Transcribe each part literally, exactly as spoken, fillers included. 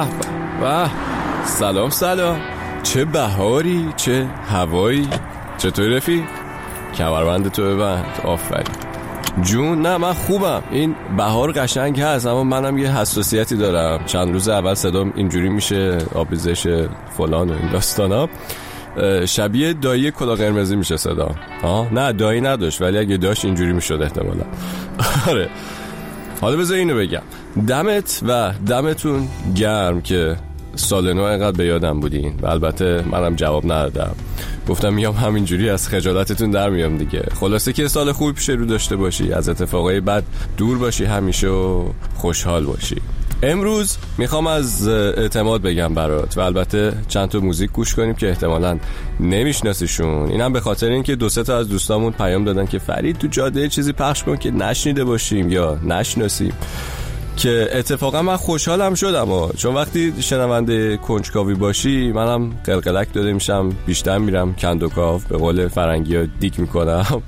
به به. سلام سلام. چه بهاری، چه هوایی. چطوری رفیق؟ کمربند تو ببند. آفرین جون. نه من خوبم. این بهار قشنگ هست اما منم یه حساسیتی دارم. چند روز اول صدام اینجوری میشه، آبریزش فلان و این داستانا. شبیه دایی کلا قرمزی میشه صدا. ها نه دایی نداشت ولی اگه داشت اینجوری میشد احتمالا. آره حالا بذار اینو بگم، دمت و دمتون گرم که سال نو اینقدر به یادم بودین و البته منم جواب ندادم، گفتم میام همینجوری از خجالتتون در میام دیگه. خلاصه که سال خوبی پیش رو داشته باشی، از اتفاقای بد دور باشی همیشه و خوشحال باشی. امروز میخوام از اعتماد بگم برات و البته چند تا موزیک گوش کنیم که احتمالاً نمیشناسیشون. اینم به خاطر اینکه دو سه تا از دوستامون پیام دادن که فرید تو جاده چیزی پخش کن که نشنیده باشیم یا نشناسیم، که اتفاقا من خوشحالم شدم ها. چون وقتی شنونده کنجکاوی باشی منم قلقلک داده میشم، بیشتر میرم کندوکاو، به قول فرنگی ها دیک میکنم.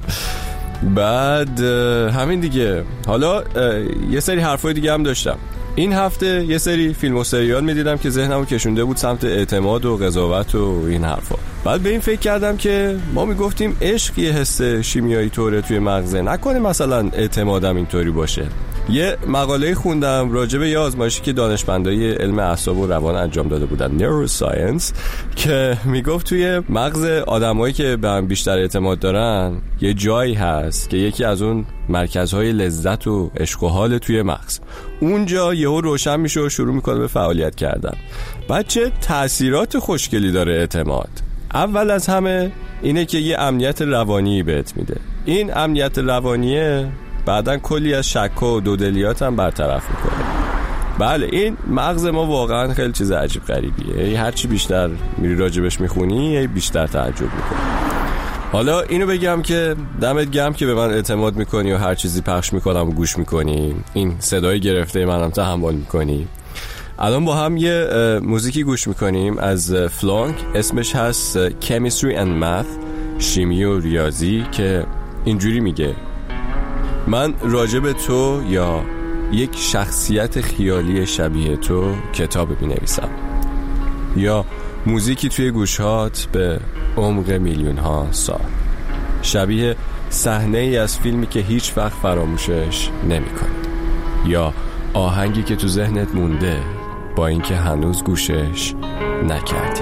بعد همین دیگه. حالا یه سری حرفای دیگه هم داشتم. این هفته یه سری فیلم و سریال میدیدم که ذهنمو کشونده بود سمت اعتماد و قضاوت و این حرفا. بعد به این فکر کردم که ما میگفتیم عشق یه حس شیمیایی طوره توی مغزه، نکنه مثلا اعتمادم اینطوری باشه. یه مقاله خوندم راجع به یه آزمایشی که دانشمندای علم اعصاب و روان انجام داده بودن، نوروساینس، که میگفت توی مغز آدمایی که به هم بیشتر اعتماد دارن یه جایی هست که یکی از اون مرکزهای لذت و عشق و حال توی مغز، اونجا یهو روشن میشه و شروع میکنه به فعالیت کردن. بعد چه تأثیرات خوشگلی داره اعتماد. اول از همه اینه که یه امنیت روانی بهت میده. این امنیت روانیه بعدن کلی از شک و دودلیات هم برطرف میکنه. بله این مغز ما واقعا خیلی چیز عجیب غریبیه، هرچی بیشتر میری راجبش میخونی بیشتر تعجب میکنی. حالا اینو بگم که دمت گرم که به من اعتماد میکنی و هر چیزی پخش میکنم و گوش میکنی، این صدای گرفته منم تحمل میکنی. الان با هم یه موزیکی گوش میکنیم از فلانک، اسمش هست Chemistry and Math، شیمی و ریاضی، که اینجوری میگه: من راجب تو یا یک شخصیت خیالی شبیه تو کتاب می‌نویسم، یا موزیکی توی گوشهات به عمق میلیون ها سال، شبیه صحنه ای از فیلمی که هیچ وقت فراموشش نمی‌کنی، یا آهنگی که تو ذهنت مونده با اینکه هنوز گوشش نکردی.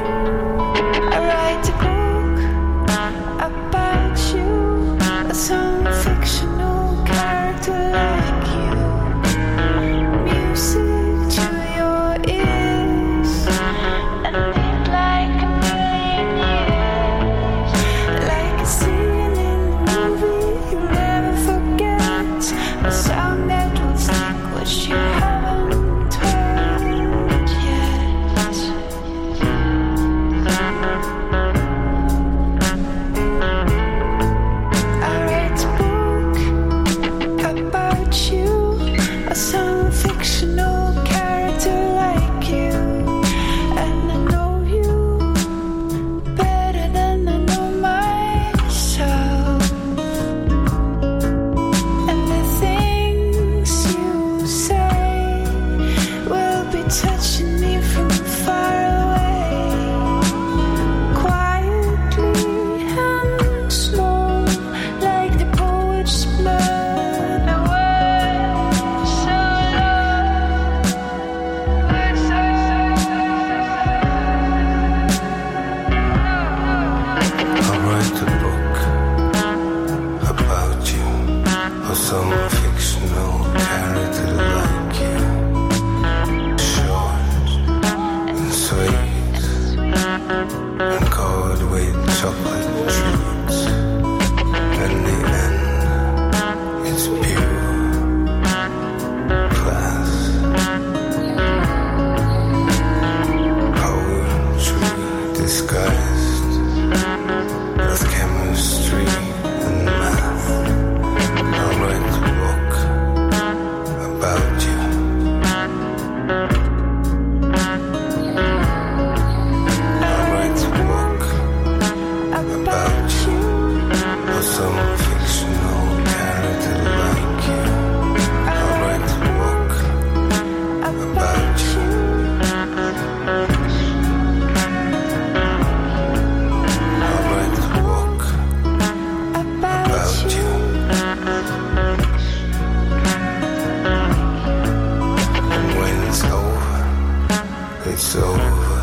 it's over.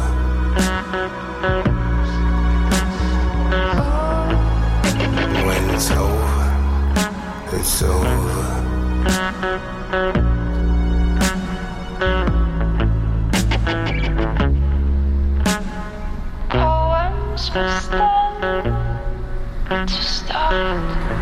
When it's over, it's over. Poems were done to start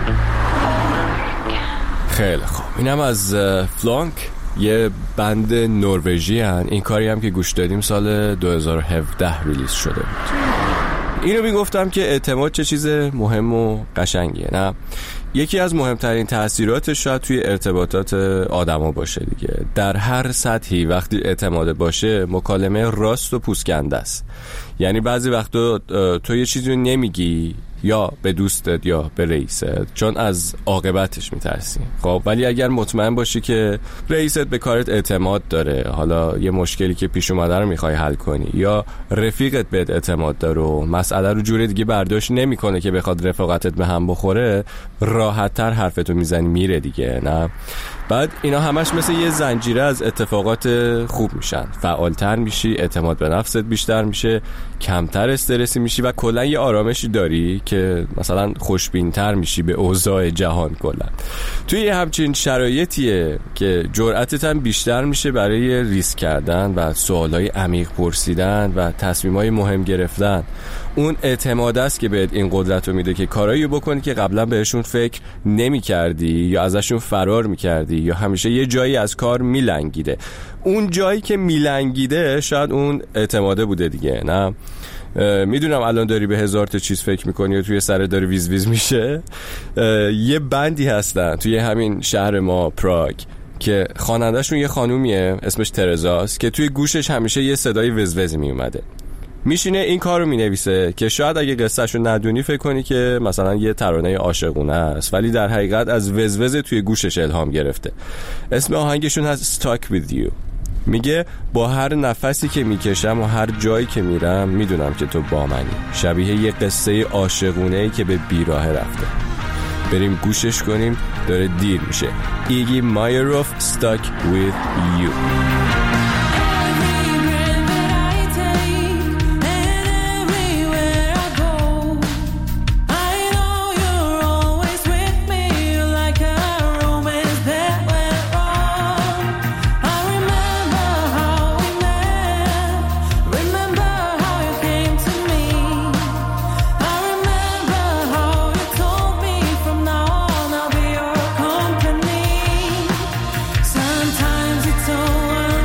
over again. خیلی خوب، اینم از فلانک، یه بند نروژی هن. این کاری هم که گوش دادیم سال دو هزار و هفده ریلیز شده بود. اینو میگفتم که اعتماد چه چیز مهم و قشنگیه، نه؟ یکی از مهمترین تأثیراتش شاید توی ارتباطات آدما باشه دیگه. در هر سطحی وقتی اعتماد باشه، مکالمه راست و پوسکنده است. یعنی بعضی وقتا تو یه چیزی رو نمیگی یا به دوستت یا به رئیست، چون از عاقبتش میترسی. خب ولی اگر مطمئن باشی که رئیست به کارت اعتماد داره، حالا یه مشکلی که پیش اومده رو میخوای حل کنی، یا رفیقت بهت اعتماد داره و مسئله رو جوری دیگه برداشت نمیکنه که بخواد رفاقتت به هم بخوره، راحت‌تر حرفتو میزنی میره دیگه، نه؟ بعد اینا همش مثل یه زنجیره از اتفاقات خوب میشن. فعالتر میشی، اعتماد به نفست بیشتر میشه، کمتر استرسی میشی و کلا یه آرامشی داری که مثلا خوشبینتر میشی به اوضاع جهان کلا. توی یه همچین شرایطیه که جرأتت هم بیشتر میشه برای ریسک کردن و سوالای عمیق پرسیدن و تصمیمای مهم گرفتن. اون اعتماد است که بهت این قدرت رو میده که کارایی بکنی که قبلا بهشون فکر نمی کردی یا ازشون فرار میکردی یا همیشه یه جایی از کار میلنگیده. اون جایی که میلنگیده شاید اون اعتماده بوده دیگه، نه؟ میدونم الان داری به هزار تا چیز فکر میکنی و توی سرت داری ویز ویز میشه. یه بندی هستن توی همین شهر ما، پراگ، که خواننده‌شون یه خانومیه اسمش ترزاست که توی گوشش همیشه یه صدای وزوزی میومده. میشینه این کار رو مینویسه که شاید اگه قصهش رو ندونی فکر کنی که مثلا یه ترانه عاشقونه است، ولی در حقیقت از وزوز توی گوشش الهام گرفته. اسم آهنگشون هست Stuck With You. میگه با هر نفسی که میکشم و هر جایی که میرم میدونم که تو با منی. شبیه یه قصه عاشقونه‌ای که به بیراه رفته. بریم گوشش کنیم، داره دیر میشه. ایگی مایروف Stuck With You. Sometimes it's so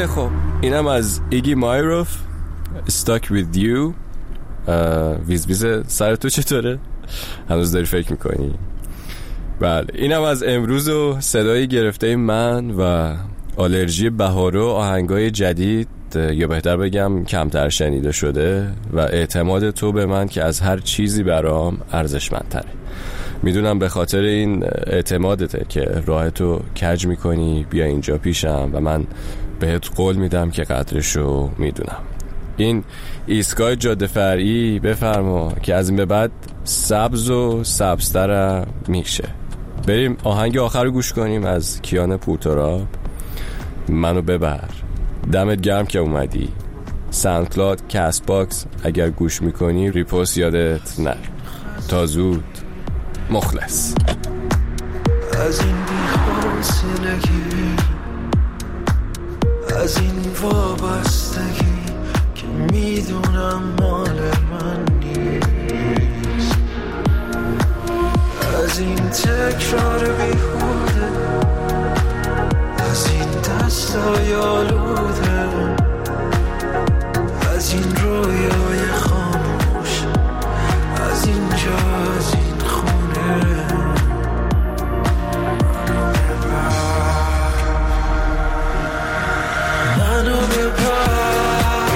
خیلی خوب، اینم از ایگی مایروف Stuck with you. ویز ویز سر تو چطوره؟ هنوز داری فکر میکنی؟ بله، اینم از امروز و صدای گرفته من و آلرژی بهار و آهنگای جدید، یا بهتر بگم کمتر شنیده شده، و اعتماد تو به من که از هر چیزی برام ارزشمندتره. میدونم به خاطر این اعتمادته که راحتو کج میکنی بیا اینجا پیشم و من بهت قول میدم که قدرشو میدونم. این ایستگاه جاده فرعی بفرما که از این به بعد سبز و سبزتر میشه. بریم آهنگ آخر رو گوش کنیم از کیان پورتراب، منو ببر. دمت گرم که اومدی. ساوندکلاود، کست باکس اگر گوش میکنی ریپوست یادت نره. تا زود، مخلص. از این بی‌حوصلگی، از این وابستگی که میدونم مال من نیست، از این تکرار بیهوده، از این دستای آلوده، از این رویای خاموش، از اینجا، از این خونه. منو ببر،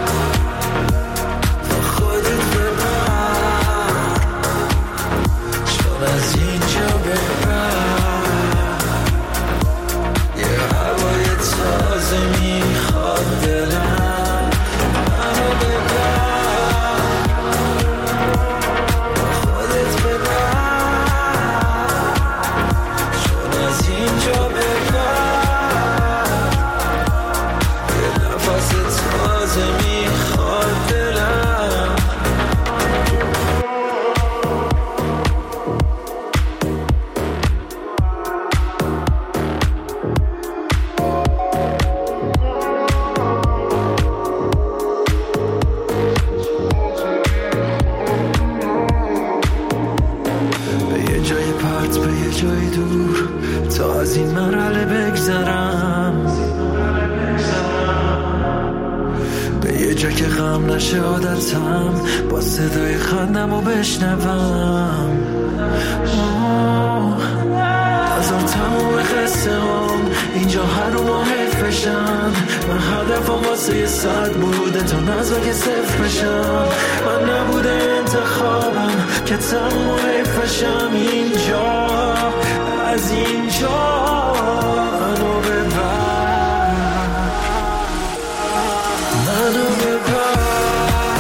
با خودت ببر، چون از اینجا ببر، یه هوای تازه میخواد دلم. منو ببر، با خودت ببر، چون از اینجا ببر، یه نفس تازه میخواد دلم. به یه جای پرت، به یه جای دور، تا از این مرحله بگذرم، به یه جا که غم نشه عادتم، با صدای خندم و بشنوم. هزار تموم قصه هم اینجا هر رو ما حیفشن. من هدفم واسه یه صد بوده تا نزا که صفر بشم. من نبوده انتخابم که تموم و حیفشم. اینجا، از اینجا منو ببر، منو ببر،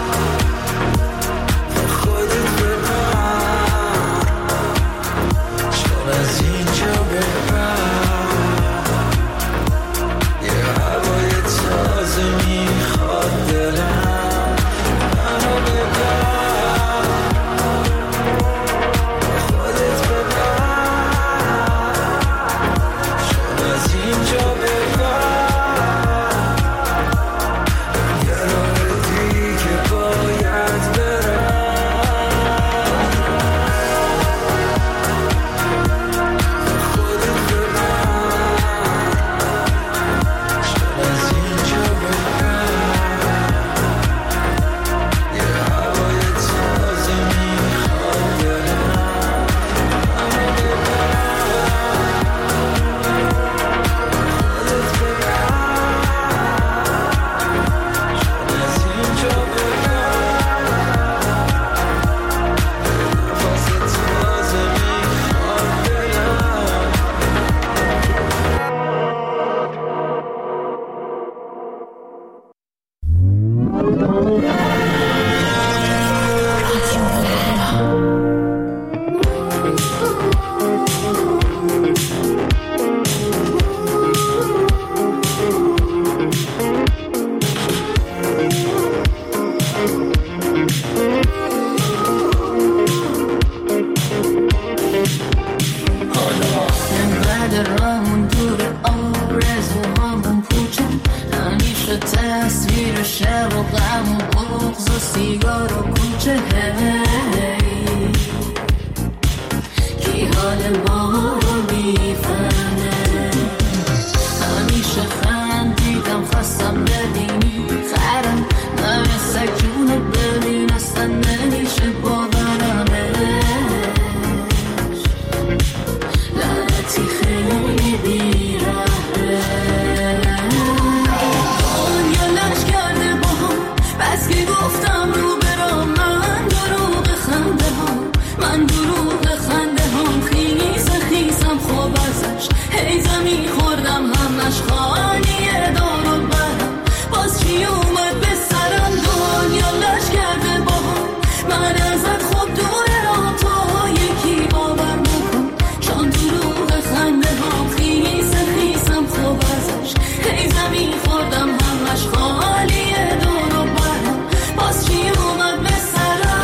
با خودت ببر، چون از اینجا ببر، یه هوای تازه میخواد دلم. منو ببر، با خودت ببر، چون از اینجا ببر، یه راه دیگه باید برم. با خودت ببر، چون از اینجا ببر، یه هوای تازه میخواد دلم. منو ببر، خودت ببر، چون از اینجا ببر، نفس تازه میخواد دلم. انقدر راهمون دور، آرزوهامون پوچه، همیشه تصویر شب و غم و بغض و سیگار و کوچه. کی حال ما رو میفهمه؟ همیشه خندیدم خواستم ببینی خرم من سکونه ببین اصلا نمیشه باورمش لعنتی خیلی بیرحمه دنیا لش کرده با هم بس که گفتم رو برام من دروغ خنده ها من دروغ خنده هم خیز خیزم خوب ازش هی زمین خوردم همش خانیه دارو برم باز چی اومد به سرم دنیا لش کرده با هم من ازت خوب دورم تا یکی باور بکن چون دروغ خنده هم خیز خیزم خوب ازش هی زمین خوردم همش خالیه دارو برم باز چی اومد به سرم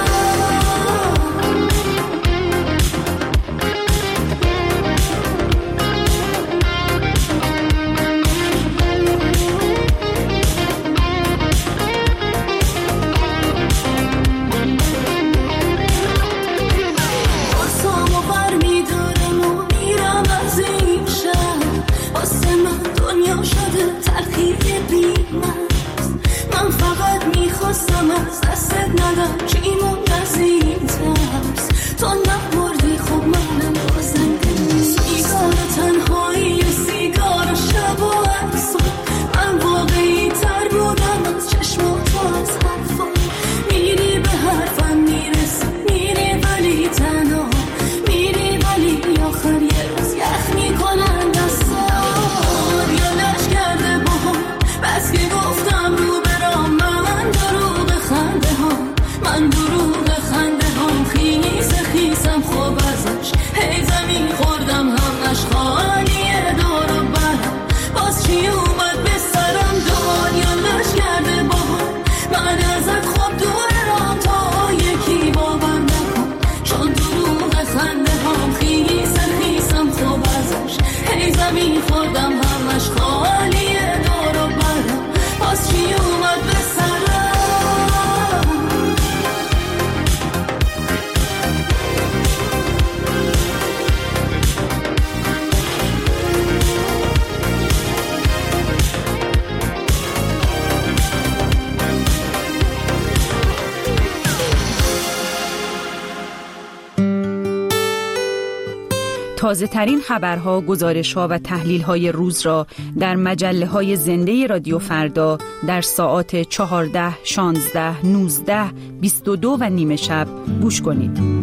من فقط میخواستم از دستت ندم چی موند از این ترس تو نبردی خب منم بازم سیگار تنهایی و سیگار شب و عکسا من واقعی تر بودم از چشم و تو از حرفا میری به حرفم میرسی میری ولی تنها میری ولی آخر یه روز یخ میکنن دستا یا لش کرده با هم بس که گفتم رو برام من دروغ خنده هم من دروغ خنده هم خیز خیزم خوب ازش هی زمین خوردم همش خالیه دارو برم باز چی اومد به سرم دنیا لش کرده با هم من ازت خوب دورم تا یکی باور نکن چون دروغ خنده هم خیز خیزم خوب ازش هی زمین خوردم همش خالیه دارو برم باز چی اومد به سرم تازه ترین خبرها، گزارش‌ها و تحلیل‌های روز را در مجله‌های زنده رادیو فردا در ساعات چهارده، شانزده، نوزده، بیست و دو و نیمه شب گوش کنید.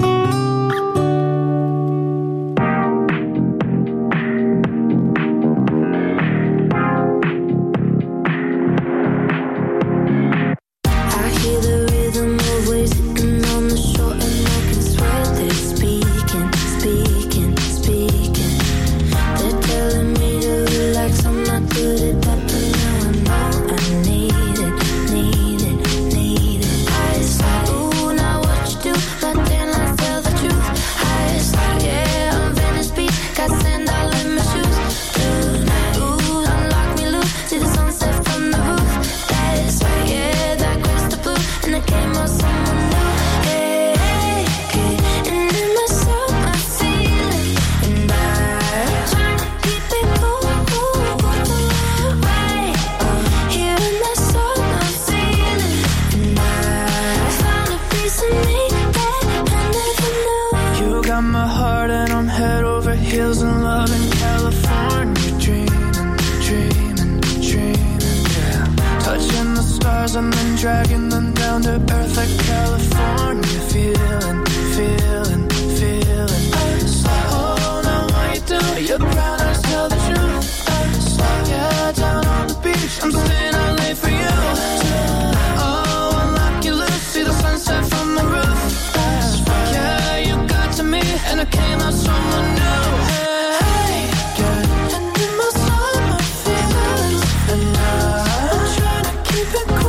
And then dragging them down to earth like California. Feeling, feeling, feeling. Oh, now what you do? Your brown eyes tell the truth. Yeah, down on the beach, I'm staying out late for you. Oh, unlock your loose, see the sunset from the roof. Yeah, you got to me, and I came out someone new. Hey, yeah, and in my soul, my feelings, and I'm trying to keep it cool.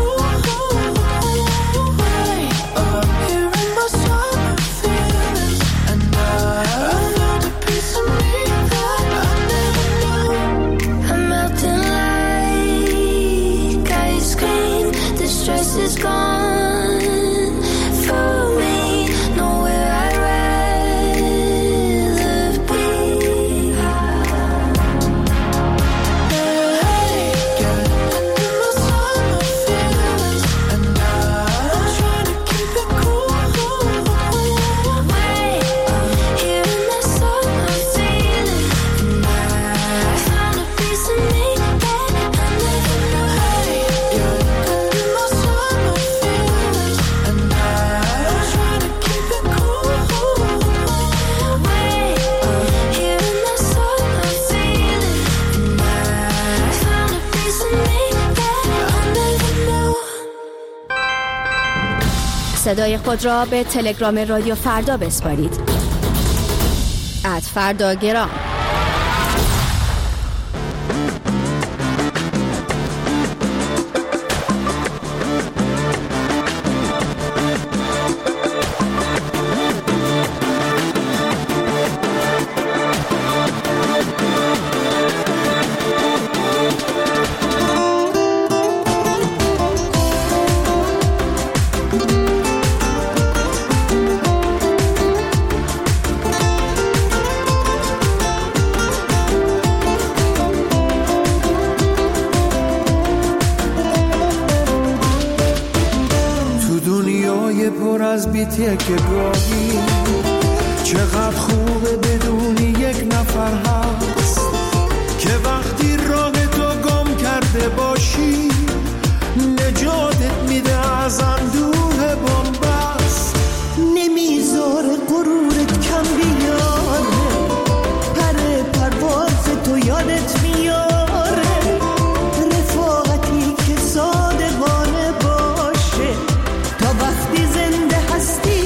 Is gone for me, nowhere I'd rather be. Hey, girl, under my صدای خود را به تلگرام رادیو فردا بسپارید. ات فرداگرام. پر از بیتیه که گاهی چقدر خوبه بدونی یک نفر هست که وقتی راه تو گم کرده باشی نجاتت میده از اندوه بنبست، نمیذاره غرورت کم بیاره، پر پرواز تو یادت میاره، رفاقتی که صادقانه باشه تا وقتی زنده هستی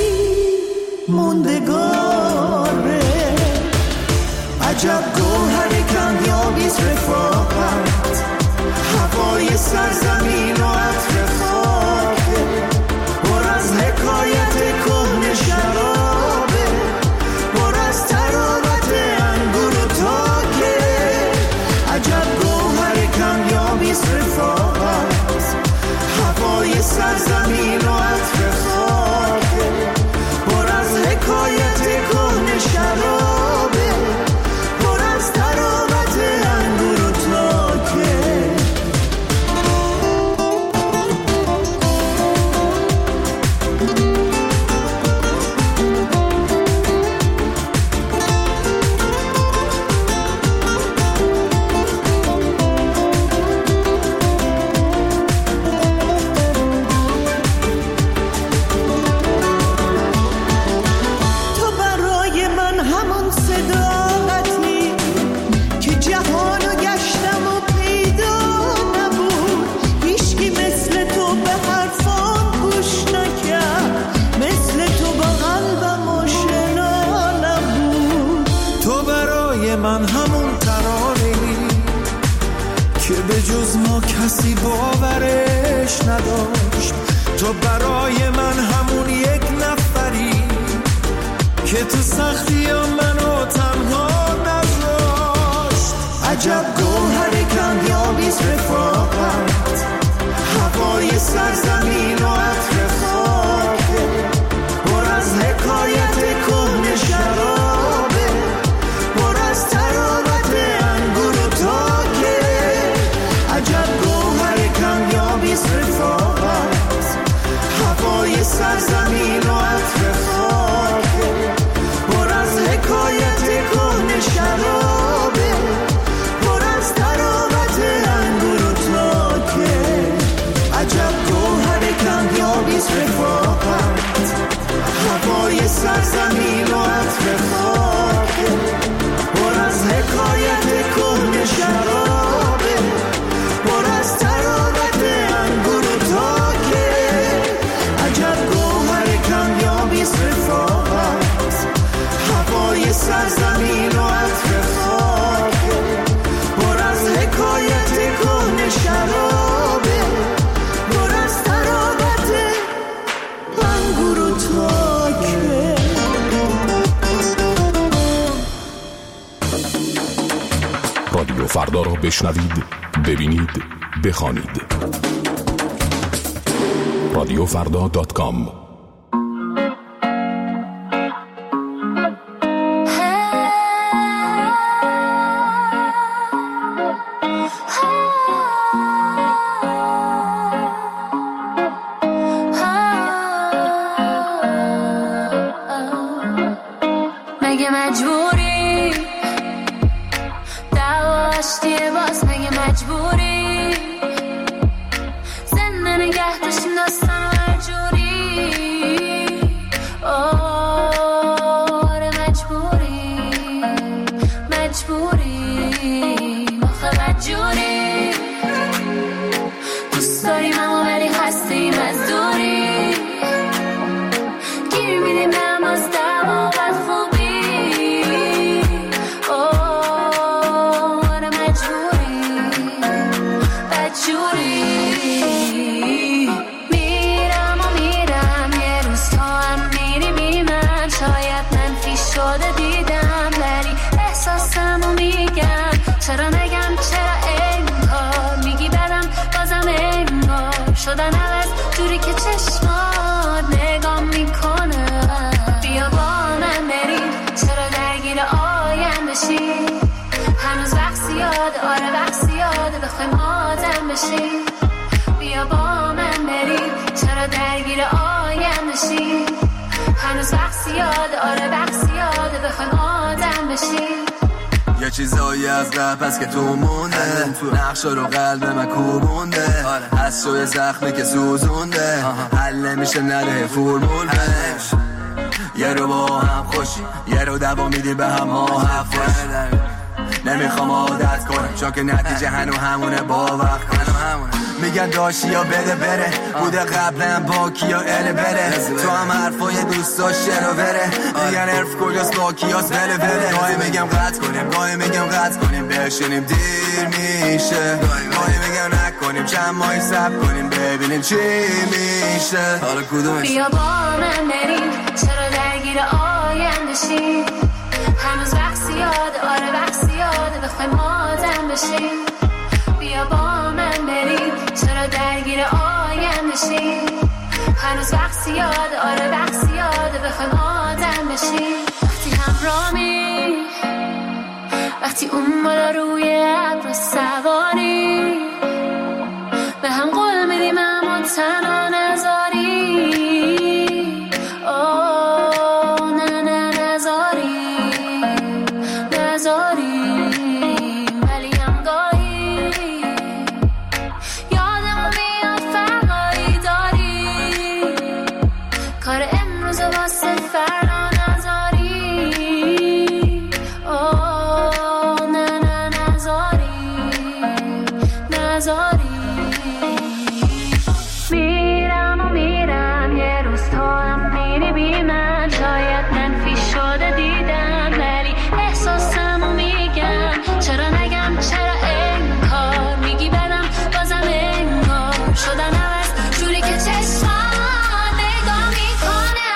موندگاره. عجب گوهر کمیابیست رفاقت، هوای سرزمین و عطر خاکه، پر از حکایت کهنه شرابه، پر از تراوت انگور و تاکه. عجب گوهر کمیابیست رفاقت، هوای سرزمین و عطر خاکه، پر از حکایت کهنه شرابه، پر از تراوت انگور و تاکه. من همون ترانه‌ای که به جز ما کسی باورش نداشت، تو برای من همون یک نفری که تو سختی ها منو تنها نذاشت. عجب گوهر کمیابیست رفاقت، هوای سرزمین و عطر خاکه، پر از حکایت کهنه شرابه، پر از تراوت انگور و تاکه. عجب گوهر کمیابیست رفاقت، هوای سرزمین و عطر خاکه، پر از حکایت کهنه شرابه، پر از تراوت انگور و تاکه. عجب گوهر کمیابیست رفاقت، هوای سرزمین و عطر خاکه، پر از حکایت کهنه شرابه، پر از تراوت انگور و تاکه. عجب گوهر کمیابیست رفاقت، هوای سرزمین و عطر خاکه، پر از حکایت کهنه شرابه، پر از تراوت انگور و تاکه. رادیو فردا را بشنوید، ببینید، بخوانید. رادیو فردا دات کام. مگه مجبوری دعواشتیه باز، مگه مجبوری زنده نگه داشتیم داستان و هر جوری. آره مجبوری مجبوری مخه مجبوری، دوست داریم اما ولی هستیم از دوری. شدن عوض جوری که چشمات نگاه میکنه. بیا با من بریم چرا درگیر آینده شی، هنوز وقت زیاده، آره وقت زیاده بخوایم آدم بشیم. بیا با من بریم چرا درگیر آینده شی، هنوز وقت زیاده، آره وقت زیاده بخوایم آدم بشیم. یه چیزایی از قبل که تو مونده، نقشا رو قلب من کوبونده، از شوی زخمی که سوزونده، حل نمیشه نده فرمول بهش. یه رو با هم خوشی، یه رو دوا میدی به هم ما حفش. نمیخوام عادت کنم چون که نتیجه هنو همونه، با وقت کنم میگن داشتی یا بده بره، بوده قبلا با کیا اله بره. تو هم حرفای دوستاش شرا بره، میگن حرف کجاست با کیاس بله بره. گاهی میگم قطع کنیم، گاهی میگم قطع کنیم بشینیم دیر میشه، گاهی میگم نکنیم چند ماهی صبر کنیم ببینیم چی میشه. حالا کدومش؟ بیا با من بریم چرا درگیر آینده شیم، هنوز وقت زیاده، آره وقت زیاده بخوایم آدم بشیم. بیا با من بریم چرا درگیر آینده شیم، هنوز وقت زیاده، آره وقت زیاده بخوایم آدم بشیم. وقتی همرامی، وقتی اون بالا روی ابر سواری، به هم قول میدیم اما تنها نذاری. آه نه نه نذاری نذاری، ولی هم گاهی یادمون میاد فرقایی داری، کار امروز واسه فردا نذاری. آه نه نه نذاری نذاری. میرم و میرم یه روز تو هم میری بی من، شاید منفی شده دیدم ولی احساسمو میگم. چرا نگم چرا انکار میگی بدم بازم انگار شدن عوض جوری که چشمان نگاه میکنه.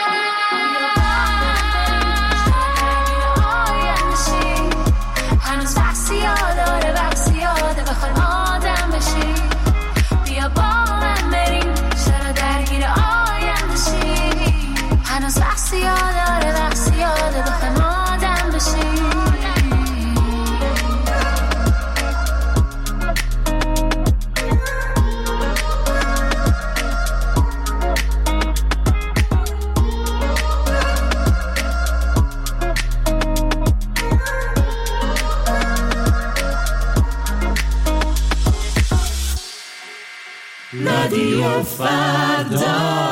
آینده شی، هنوز وقت زیاده، آره وقت زیاده بخوایم آدم بشی. بیا با من بریم چرا درگیر آینده شی، هنوز وقت زیاده، آره وقت زیاده بخوایم آدم بشی. رادیو فردا.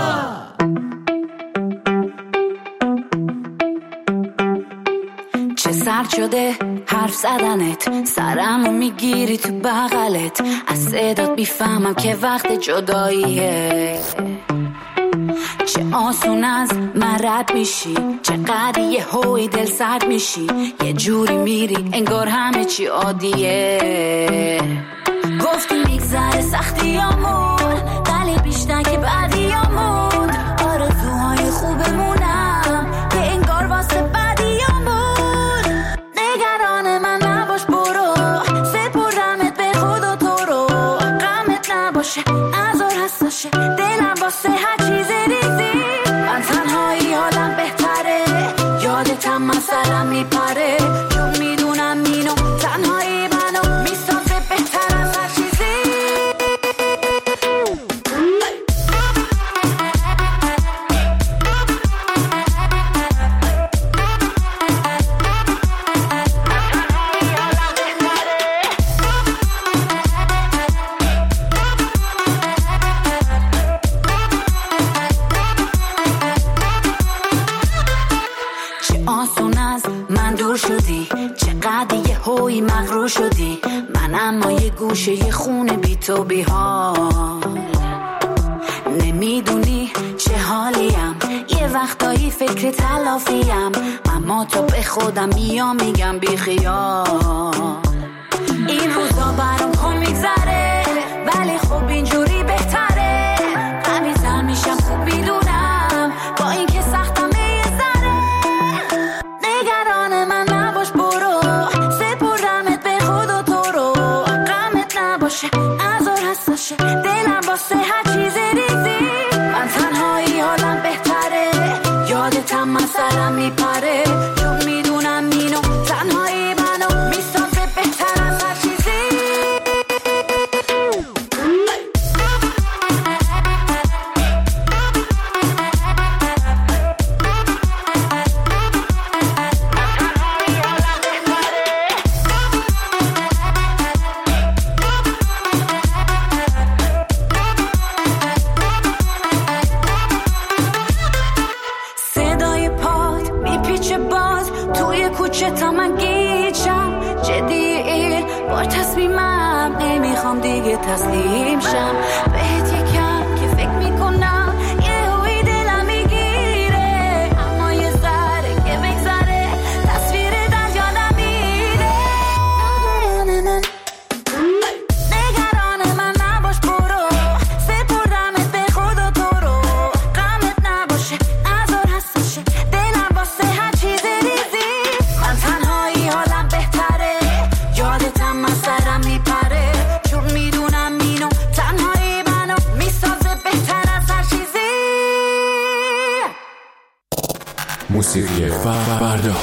چه سرد شده حرف زدنت، سرمو میگیری تو بغلت، از صدات بیفهمم که وقت جداییه. چه آسون از من رد میشی، چقدر یه هوی دل سرد میشی، یه جوری میری انگار همه چی عادیه. گفتی میگذره سختیامون ولی بیشتر که بعدیامون، آرزوهای خوبمونم که انگار واسه بعدیامون. نگران من نباش برو، سپردمت به خدا تو رو، غمت نباشه نذار حساشه دلم واسه هر چیز ریزی. من تنهایی حالم بهتره، یادتم مثلا میپره، چون میدونم اینو تنهایی منو میسازه بهتر از هر چیزی. شدی چقدر یه هوی مغرور شدی، من اما یه گوشه یه خونه بی تو بی حال. نمیدونی چه حالیم، یه وقتایی فکر تلافیم، اما تو به خودم میام میگم بی خیال. این روزا برام کن میگذره ولی خب اینجوری بهتره، قوی‌تر میشم خوب میدونم با این که سختم یه ذره. نگران من نباش برو، سپردمت به خدا تو رو، غمت نباشه نذار حساشه دلم واسه هر چیزی تسلیم شم بهت یکم که فکر میکنم یه هوی دلم میگیره اما یه ذره که بگذره تصویر در یادم میره نگران من نباش برو سپردمت به خدا تو رو غمت نباشه نذار حسشه دلم واسه هر چیز ریزی من تنهایی حالم بهتره یادتم از سرم میپره چون میدونم اینو تنهایی منو میسازه بهتر از هر چیزی موسیقی فردا.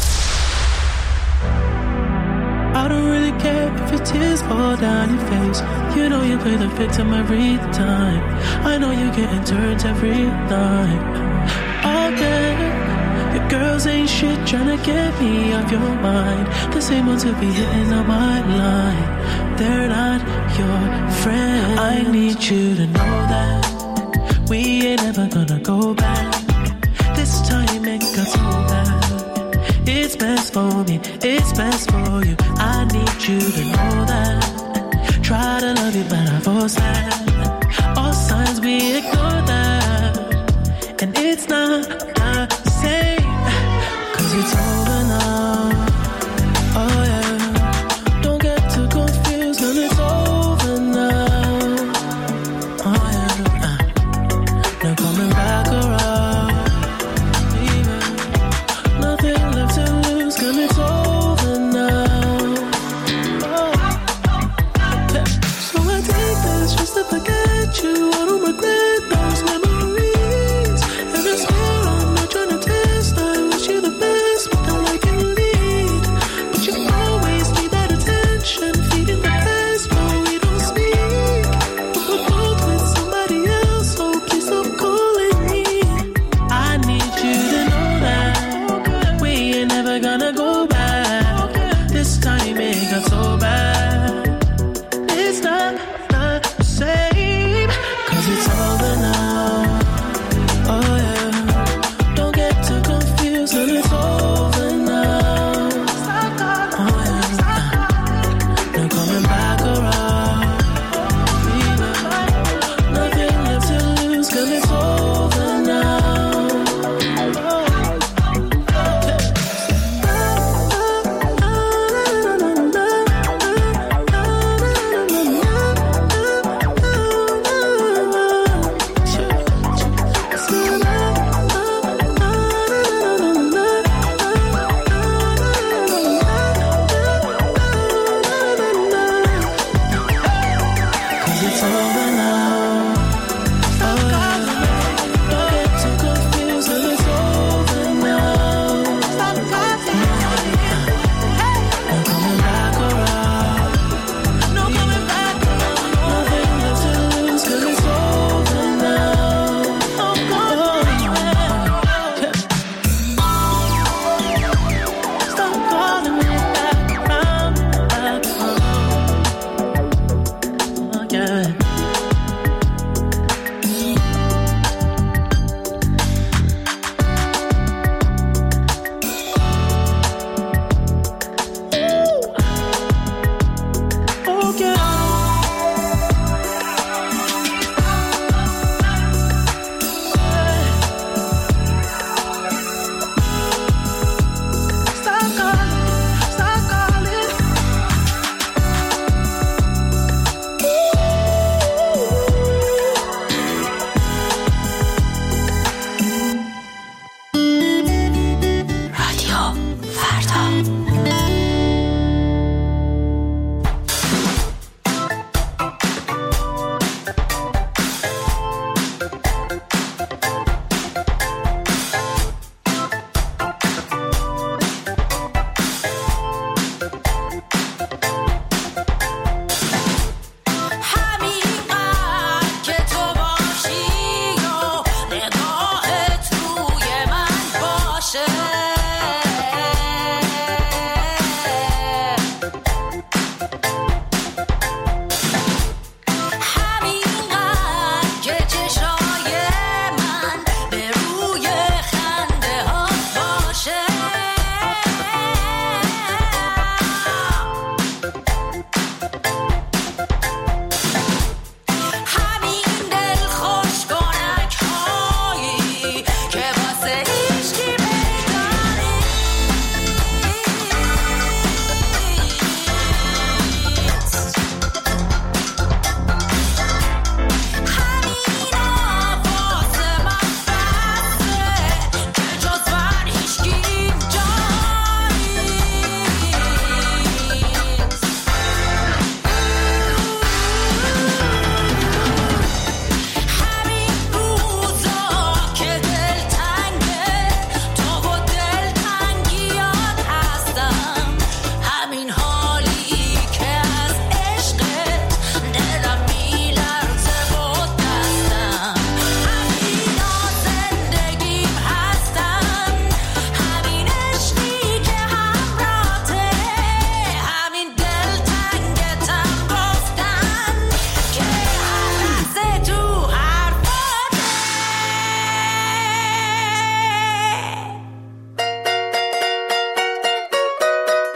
I don't really care if your tears fall down your face. You know you play the victim every time. I know you're getting turned every night. All day, your girls ain't shit tryna get me off your mind. The same ones who be hitting on my line. They're not your friends. I need you to know that we ain't ever gonna go back. This time it got so bad. It's best for me, it's best for you. I need you to know that. Try to love you, but I force that. All signs we ignore that. And it's not the same, cause it's over now. Oh yeah, don't get too confused when it's over now. Oh yeah, uh, no coming back around. Nothing left to lose, cause it's over now. Oh. So I take this just to put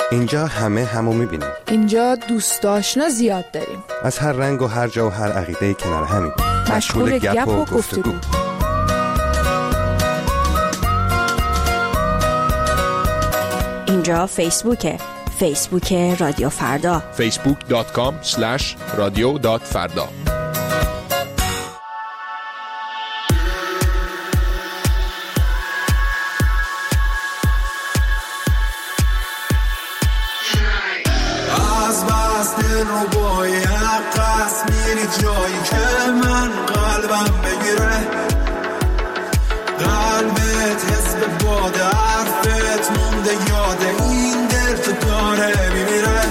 اینجا همه همو میبینیم. اینجا دوست آشنا زیاد داریم. از هر رنگ و هر جا و هر عقیده کنار همین. مشغول گپ و گفتگو. اینجا فیسبوکه. فیسبوک رادیو فردا. فیسبوک دات کام اسلش رادیو دات فردا. از بس دل رو باید قصد میری جایی که من قلبم بگیره، قلبت حس به باد حرفت مونده یاد این دل تو داره میمیره.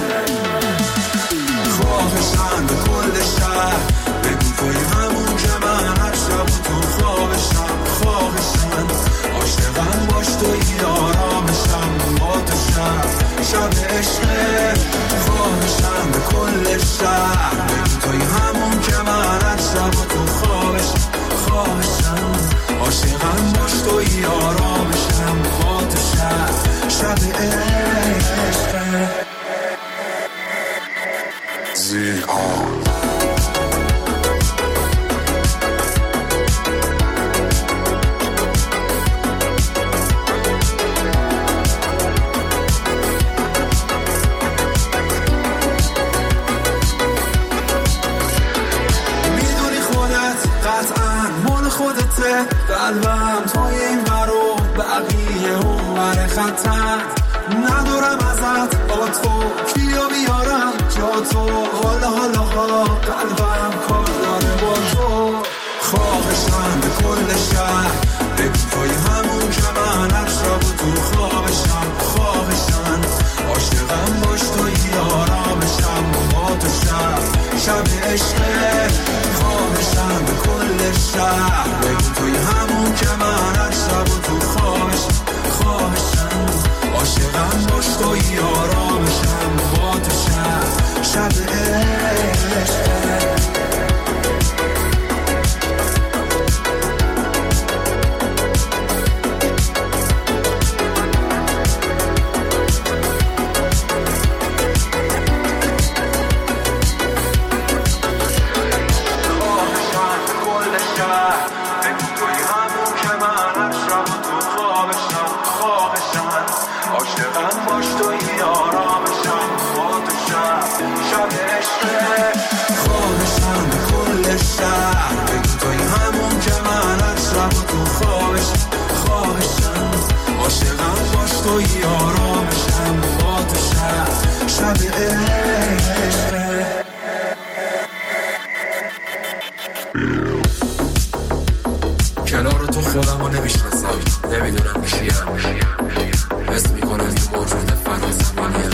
خواهشم به کل شهر بگو توی همون که من هر شب تو خوابشم. خواهشم عاشقم باش توی آرامشم با تو شب شب عشقه. خواهشم به کل شهر بگو توی همون که من هر شب تو خوابشم. خواهشم عاشقم باش توی آرامشم با تو شب شب عشقه. زیاد قلبم توی این برو بقیه اون بر خطر. ندارم ازت با تو کیو بیارم جا تو. حالا حالا ها قلبم کار داره با تو. خواهشم به کل شهر بگو توی همون که من هر شب تو خوابشم. خواهشم عاشقم باش توی آرامشم با تو شب شب عشقه. خواهشم به کل شهر بگو توی همون که من هر شب تو خوابشم. خواهشم عاشقم باش توی آرامشم با تو شب شب عشقه. توی آرامشم با تو شب شب عشقه. کنار تو خودم رو نمیشناسم، نمیدونم کیم، حس میکنم این موجود فنا زمانیم.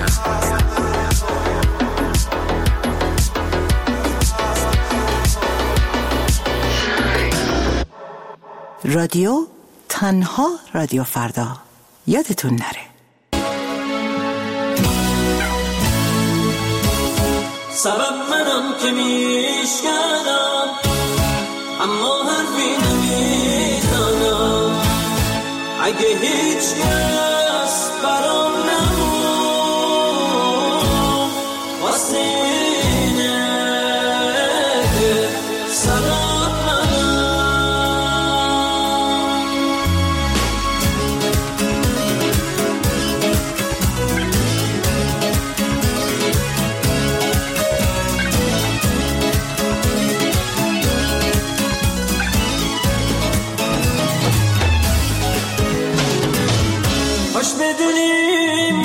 رادیو تنها رادیو فردا، یادتون نره. سبب منم که میشکنم اما حرفی نمیزنم. اگه هیچ کس برام نمون واسه اینه که سبب بدونی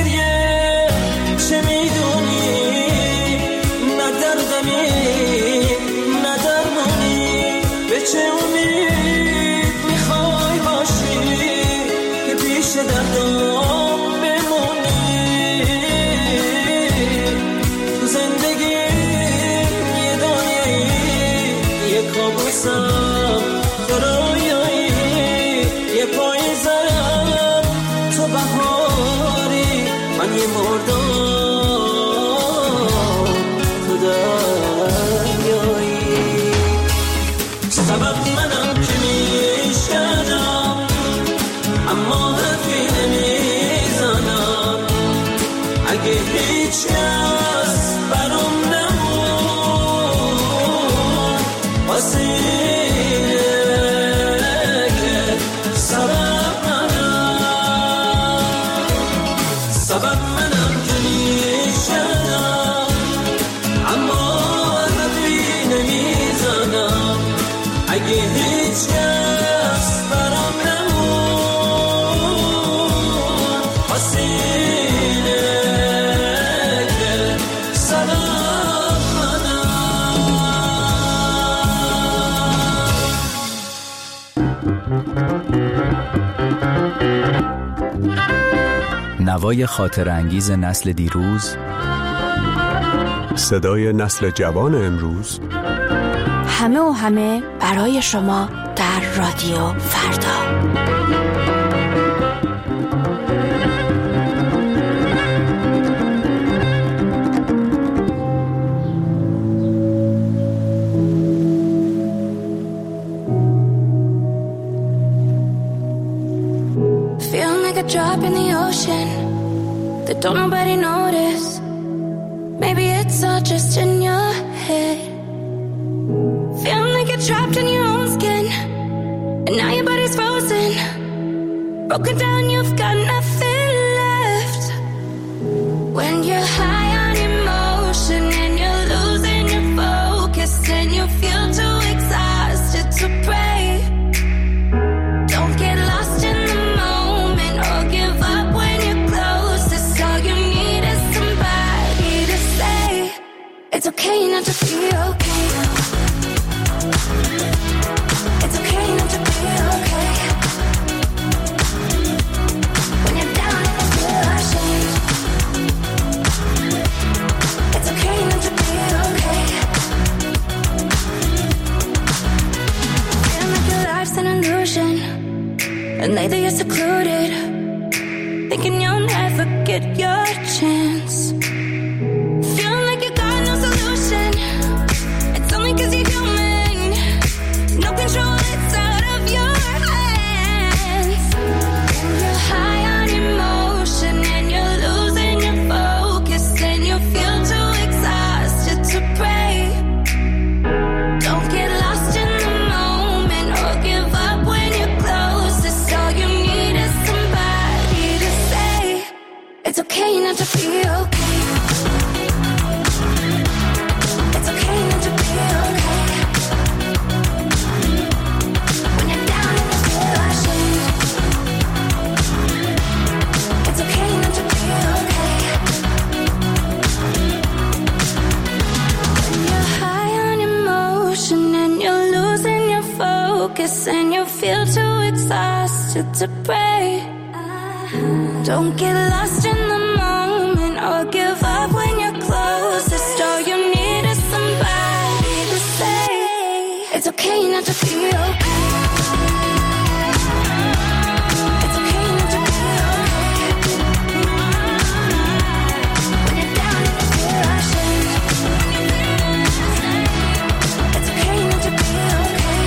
گریه چه میدونی نه دردمی نه درمانی به چه امید میخوای باشی که پیش دردم بمونی تو زندگی یه دنیایی یه کابوسم خرایایی یه پاییزم تو بهاری من یه مردم تو دریایی سبب منم که میشکنم اما حرفی نمیزنم اگه هیچ کس برام نمون واسه اینه که سبب منم سبب منم که میشکنم اما حرفی نمیزنم اگه هیچ کس برام نمون واسه اینه که سبب نوای خاطر انگیز نسل دیروز، صدای نسل جوان امروز، همه و همه برای شما در رادیو فردا. Feeling like a drop in the ocean that don't nobody notice. Maybe it's all just in your head. Feeling like you're trapped in your own skin, and now your body's frozen. Broken down, you've got nothing left. When you're high on emotion and you're losing your focus, and you feel too exhausted to pray. Don't get lost in the moment or give up when you're closest. All you need is somebody to say it's okay not to feel okay. It's okay not to be okay. When you're down and you feel ashamed, it's okay not to be okay. Feeling like your life's an illusion, and lately you're secluded, thinking you'll never get your chance. Feeling like you got no solution, it's only 'cause you're human. No control, it's out of your hands. And you're high on emotion and you're losing your focus, and you feel too exhausted to pray. Don't get lost in the moment or give up when you're closest. All you need is somebody to say it's okay not to feel okay. It's okay not to be okay. When you're down and you feel ashamed, it's okay not to be okay. When you're high on emotion and you're losing your focus, and you feel too exhausted to pray. Don't get lost in the moment or give up when you're closest. All you need is somebody to say it's okay not to feel okay. It's okay not to be okay. When you're down and you feel ashamed, it's okay not to be okay.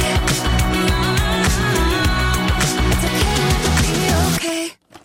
It's okay not to be okay.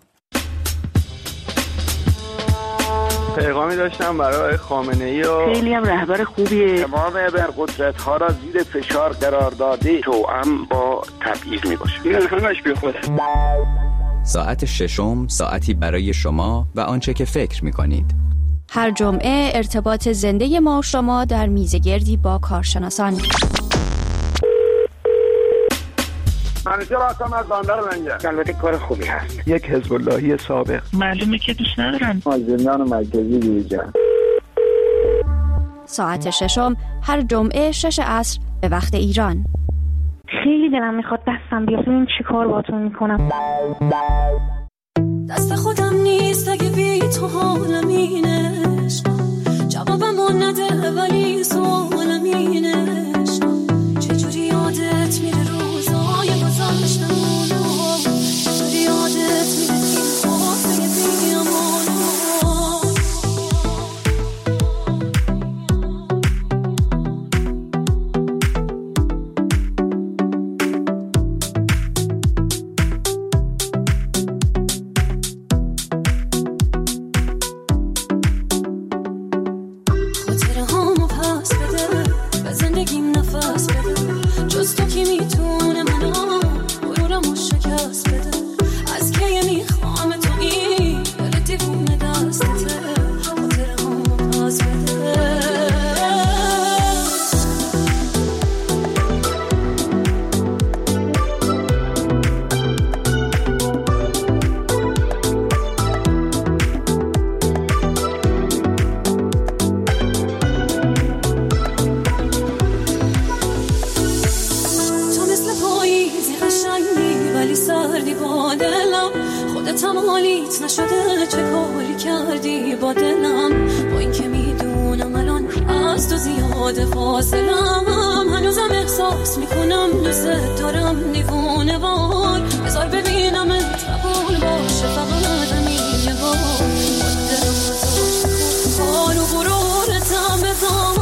پیغامی داشتم برای خامنه‌ای و خیلی هم رهبر خوبیه. تمام ابرقدرت‌ها را زیر فشار قرار داده، توأم با تبعیض میباشه. این همش بی خوده. ساعت ششم، ساعتی برای شما و آنچه که فکر می‌کنید. هر جمعه ارتباط زنده ما و شما در میزگردی با کارشناسان. همیشه راستم از بندر منگه. البته کار خوبی هست. یک حزب اللهی سابق. معلومه که دوست ندارن. از زندان مرکزی بیرون. ساعت ششم هر جمعه شش عصر به وقت ایران. خیلی دلم میخواد دستم بیاد ببین چی کار باتون میکنم. دست خودم نیست اگه بی تو حالم اینه، جوابمو نده ولی سوالم اینه، چجوری یادت میره روزای گذشتمونو، چجوری یادت میره این خاطر بیامونو. نشده چه کاری کردی با دلم، با این که میدونم الان از تو زیاده فاصلم، هنوزم احساس میکنم دوست دارم دیوونه وار، بذار ببینم قبول باشه فقط همین یه بار، دلم گذاشت کار و غرورتم بذار.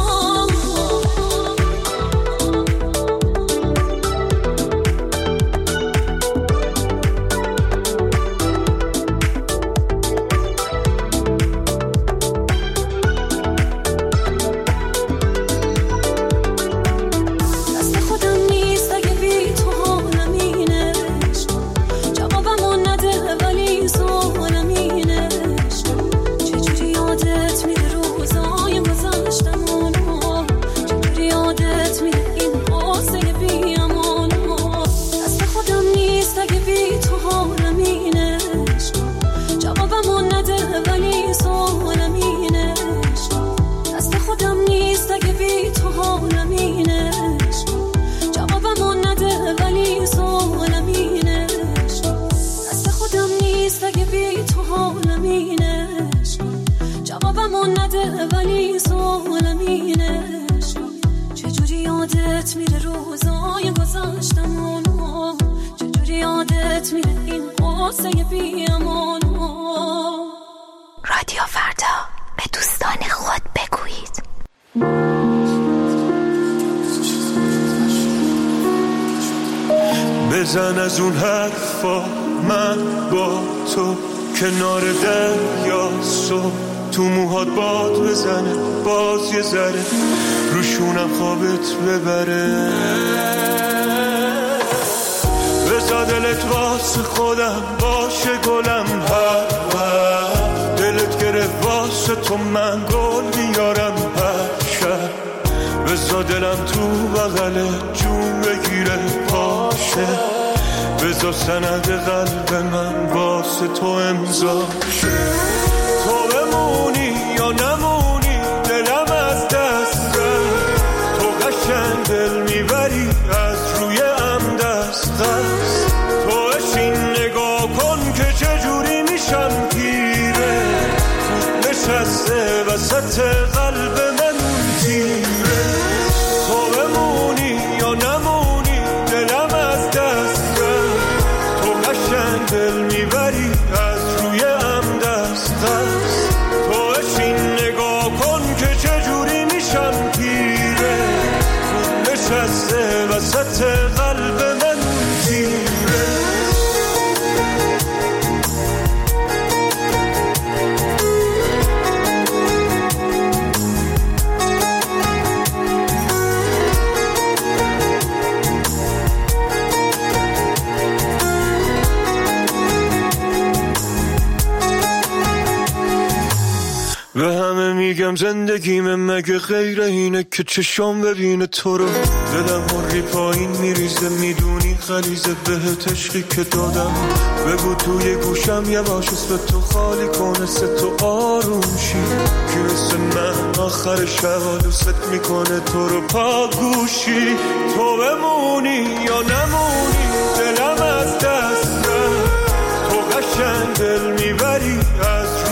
رادیو فردا به دوستان خود بگویید. بزن از اون حرفا من با تو کنار دریا، صبح تو موهات باد بزنه باز یه ذره روشونم خوابت ببره، بذار دلت واسه خودم باشه گلم، هر هر دلت گرفت واسه تو من گل بیارم هر شب، بذار دلم تو بغل جون بگیره پاشه، بذار سند قلب من واسه تو امضا شه، تو بمونی یا نمونی دلم از دست رفت، تو قشنگ دل میبری از روی ام دست دست، تو اشین نگاه کن که چجوری میشم پیره، خود نشسته وسط قلب من تیره، تو بمونی یا نمونی دلم از دست رفت، تو قشنگ دل میبری از روی ام دست دست، تو اشین نگاه کن که چجوری میشم پیره، خود نشسته وسط قلب من تیره. به همه میگم زندگیم مگه غیر اینه که چشام ببینه تو رو. دلم هری پایین میریزه میدونی غلیظه بهت عشقی که دادم. بگو توی گوشم یواش اسم تو خالی کنه سه تو آروم شی که مثل من آخر شب دوست میکنه تو رو پاگوشی. تو بمونی یا نمونی دلم از دست رفت. تو قشنگ دل میبری از